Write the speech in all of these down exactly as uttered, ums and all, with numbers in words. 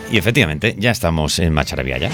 Y efectivamente, ya estamos en Macharabiaya.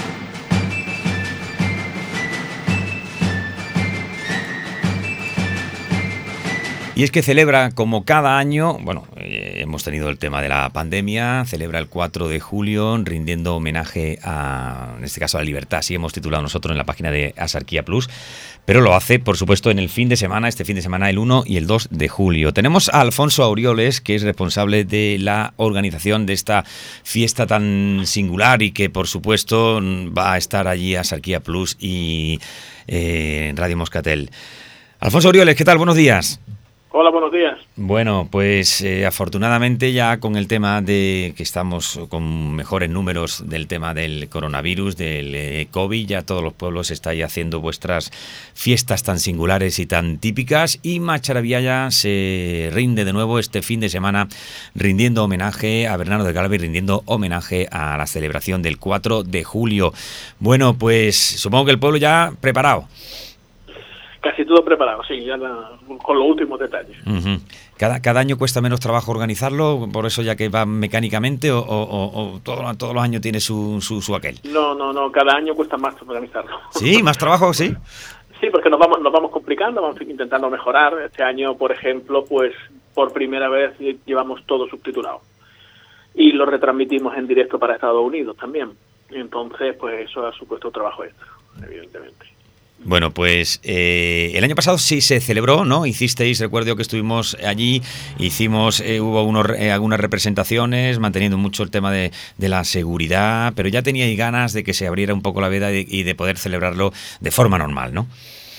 Y es que celebra, como cada año, bueno, eh, hemos tenido el tema de la pandemia, celebra el cuatro de julio, rindiendo homenaje a, en este caso, a la libertad, así hemos titulado nosotros en la página de Asarquía Plus, pero lo hace, por supuesto, en el fin de semana, este fin de semana, el uno y el dos de julio. Tenemos a Alfonso Aurioles, que es responsable de la organización de esta fiesta tan singular y que, por supuesto, va a estar allí Asarquía Plus y eh, Radio Moscatel. Alfonso Aurioles, ¿qué tal? Buenos días. Hola, buenos días. Bueno, pues eh, afortunadamente ya con el tema de que estamos con mejores números del tema del coronavirus, del eh, COVID, ya todos los pueblos estáis haciendo vuestras fiestas tan singulares y tan típicas, y Macharabiaya se rinde de nuevo este fin de semana rindiendo homenaje a Bernardo de Galvez y rindiendo homenaje a la celebración del cuatro de julio. Bueno, pues supongo que el pueblo ya preparado. Casi todo preparado, sí, ya la, con los últimos detalles. Uh-huh. Cada, cada año cuesta menos trabajo organizarlo, por eso ya que va mecánicamente, o, o, o todo, todos los años tiene su, su, su aquel. No, no, no, cada año cuesta más organizarlo. Sí, más trabajo, sí. Sí, porque nos vamos, nos vamos complicando, vamos intentando mejorar. Este año, por ejemplo, pues por primera vez llevamos todo subtitulado y lo retransmitimos en directo para Estados Unidos también. Entonces, pues eso ha supuesto un trabajo extra, evidentemente. Bueno, pues eh, el año pasado sí se celebró, ¿no? Hicisteis, recuerdo que estuvimos allí, hicimos, eh, hubo unos, eh, algunas representaciones, manteniendo mucho el tema de, de la seguridad, pero ya teníais ganas de que se abriera un poco la veda y, y de poder celebrarlo de forma normal, ¿no?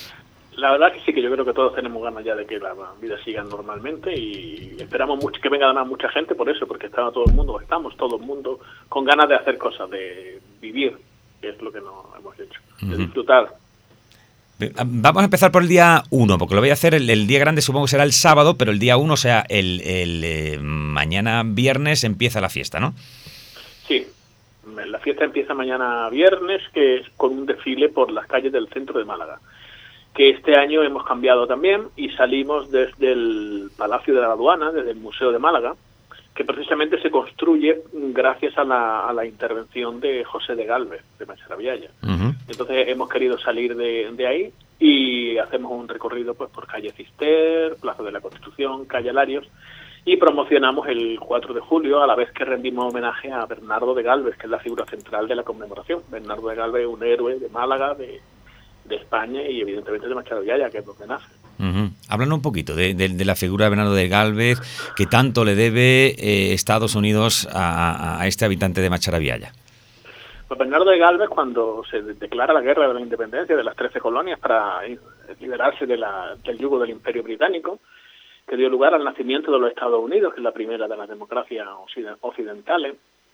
La verdad que sí, que yo creo que todos tenemos ganas ya de que la vida siga normalmente y esperamos mucho que venga además mucha gente por eso, porque estaba todo el mundo, estamos todo el mundo con ganas de hacer cosas, de vivir, que es lo que no hemos hecho, de Uh-huh. disfrutar. Vamos a empezar por el día uno, porque lo voy a hacer, el, el día grande supongo que será el sábado, pero el día uno, o sea, el, el eh, mañana viernes empieza la fiesta, ¿no? Sí, la fiesta empieza mañana viernes, que es con un desfile por las calles del centro de Málaga, que este año hemos cambiado también y salimos desde el Palacio de la Aduana, desde el Museo de Málaga, que precisamente se construye gracias a la, a la intervención de José de Galvez, de Macharabiaya. Uh-huh. Entonces hemos querido salir de, de ahí y hacemos un recorrido pues por calle Cister, Plaza de la Constitución, calle Larios, y promocionamos el cuatro de julio, a la vez que rendimos homenaje a Bernardo de Galvez, que es la figura central de la conmemoración. Bernardo de Galvez es un héroe de Málaga, de, de España y evidentemente de Macharabiaya, que es donde nace. Uh-huh. Háblanos un poquito de, de, de la figura de Bernardo de Galvez, que tanto le debe eh, Estados Unidos a, a este habitante de Macharabiaya. Pues Bernardo de Galvez, cuando se declara la guerra de la independencia de las trece colonias para liberarse de la, del yugo del Imperio Británico, que dio lugar al nacimiento de los Estados Unidos, que es la primera de las democracias occidentales,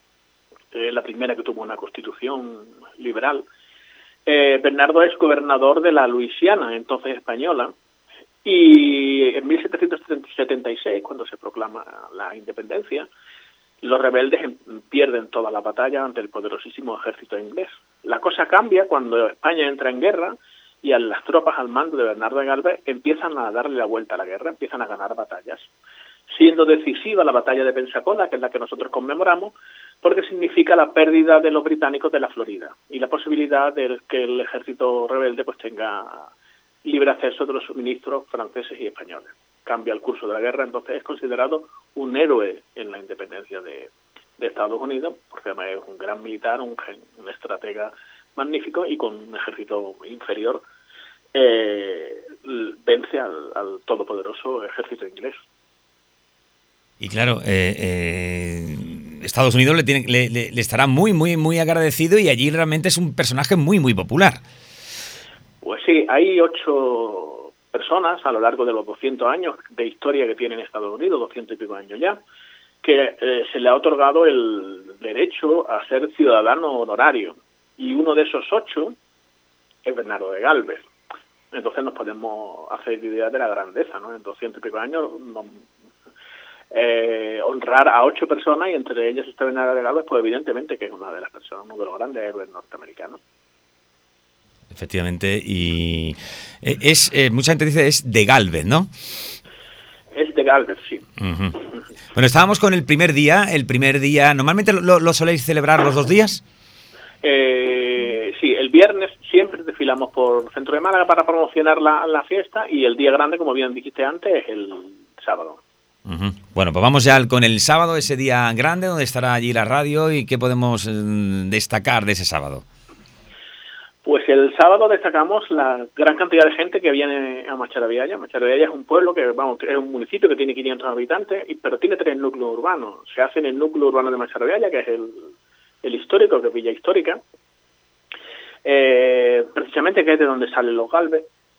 eh, la primera que tuvo una constitución liberal. Eh, Bernardo es gobernador de la Luisiana, entonces española, y en mil setecientos setenta y seis, cuando se proclama la independencia, los rebeldes pierden toda la batalla ante el poderosísimo ejército inglés. La cosa cambia cuando España entra en guerra y a las tropas al mando de Bernardo de Galvez empiezan a darle la vuelta a la guerra, empiezan a ganar batallas, siendo decisiva la batalla de Pensacola, que es la que nosotros conmemoramos, porque significa la pérdida de los británicos de la Florida y la posibilidad de que el ejército rebelde pues tenga libre acceso de los suministros franceses y españoles. Cambia el curso de la guerra, entonces es considerado un héroe en la independencia de, de Estados Unidos, porque además es un gran militar, un, un estratega magnífico y con un ejército inferior eh, vence al, al todopoderoso ejército inglés. Y claro, eh, eh, Estados Unidos le, tiene, le, le, le estará muy, muy, muy agradecido y allí realmente es un personaje muy, muy popular. Pues sí, hay ocho personas a lo largo de los doscientos años de historia que tiene Estados Unidos, doscientos y pico años ya, que eh, se le ha otorgado el derecho a ser ciudadano honorario. Y uno de esos ocho es Bernardo de Galvez. Entonces nos podemos hacer idea de la grandeza, ¿no? En doscientos y pico años, no, eh, honrar a ocho personas y entre ellas este Bernardo de Galvez, pues evidentemente que es una de las personas, uno de los grandes héroes norteamericanos. Efectivamente, y es eh, mucha gente dice es de Galvez, ¿no? Es de Galvez, sí. Uh-huh. Bueno, estábamos con el primer día. El primer día, ¿normalmente lo, lo soléis celebrar los dos días? Eh, sí, el viernes siempre desfilamos por Centro de Málaga para promocionar la, la fiesta, y el día grande, como bien dijiste antes, es el sábado. Uh-huh. Bueno, pues vamos ya con el sábado, ese día grande, donde estará allí la radio, y qué podemos eh, destacar de ese sábado. Pues el sábado destacamos la gran cantidad de gente que viene a Macharabiaya. Macharabiaya es un pueblo que, vamos, es un municipio que tiene quinientos habitantes, pero tiene tres núcleos urbanos. Se hace en el núcleo urbano de Macharabiaya, que es el, el histórico, que es Villa Histórica, eh, precisamente que es de donde salen los Galves,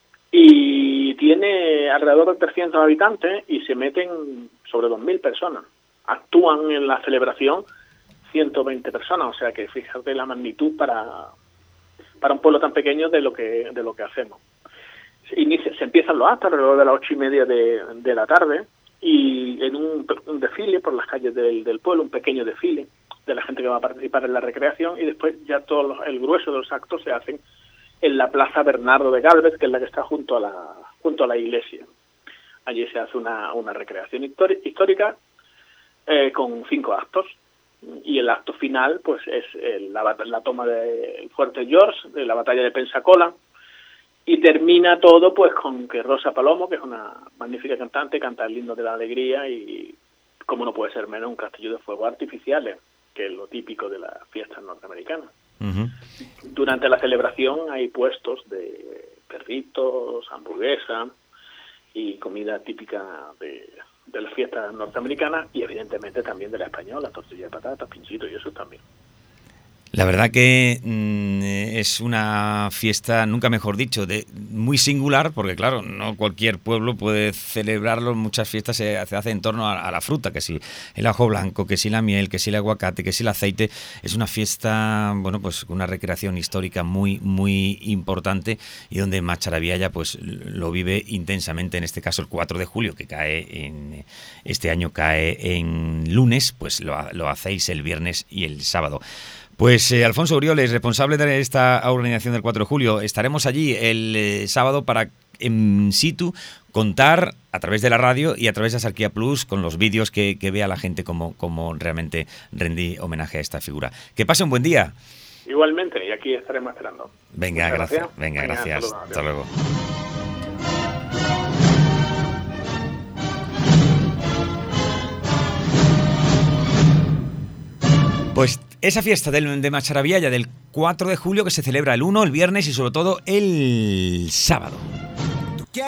y tiene alrededor de trescientos habitantes y se meten sobre dos mil personas. Actúan en la celebración ciento veinte personas, o sea que fíjate la magnitud para... para un pueblo tan pequeño de lo que de lo que hacemos. Se, inicia, se empiezan los actos alrededor de las ocho y media de, de la tarde, y en un, un desfile por las calles del, del pueblo, un pequeño desfile de la gente que va a participar en la recreación, y después ya todo los, el grueso de los actos se hacen en la Plaza Bernardo de Gálvez, que es la que está junto a la junto a la iglesia. Allí se hace una, una recreación histórica eh, con cinco actos. Y el acto final pues es el, la, la toma del Fuerte George, de la batalla de Pensacola, y termina todo pues con que Rosa Palomo, que es una magnífica cantante, canta el himno de la alegría, y como no puede ser menos, un castillo de fuegos artificiales, que es lo típico de las fiestas norteamericanas. Uh-huh. Durante la celebración hay puestos de perritos, hamburguesas y comida típica de... de las fiestas norteamericanas, y evidentemente también de la española, tortilla de patatas, pinchitos y eso también. La verdad que mmm, es una fiesta, nunca mejor dicho, de muy singular, porque claro, no cualquier pueblo puede celebrarlo. Muchas fiestas se, se hacen en torno a, a la fruta, que si el ajo blanco, que si la miel, que si el aguacate, que si el aceite. Es una fiesta, bueno, pues una recreación histórica muy, muy importante, y donde Macharabiaya pues lo vive intensamente. En este caso el cuatro de julio, que cae en este año cae en lunes, pues lo, lo hacéis el viernes y el sábado. Pues eh, Alfonso Urioles, responsable de esta organización del cuatro de julio, estaremos allí el eh, sábado para en situ contar a través de la radio y a través de Asarquía Plus, con los vídeos, que, que vea la gente cómo, cómo realmente rendí homenaje a esta figura. Que pase un buen día. Igualmente, y aquí estaremos esperando. Venga, gracias. gracias. Venga, Venga, gracias. Hasta, hasta luego. Pues esa fiesta del, de Macharabiaya del cuatro de julio, que se celebra el uno, el viernes, y sobre todo el sábado.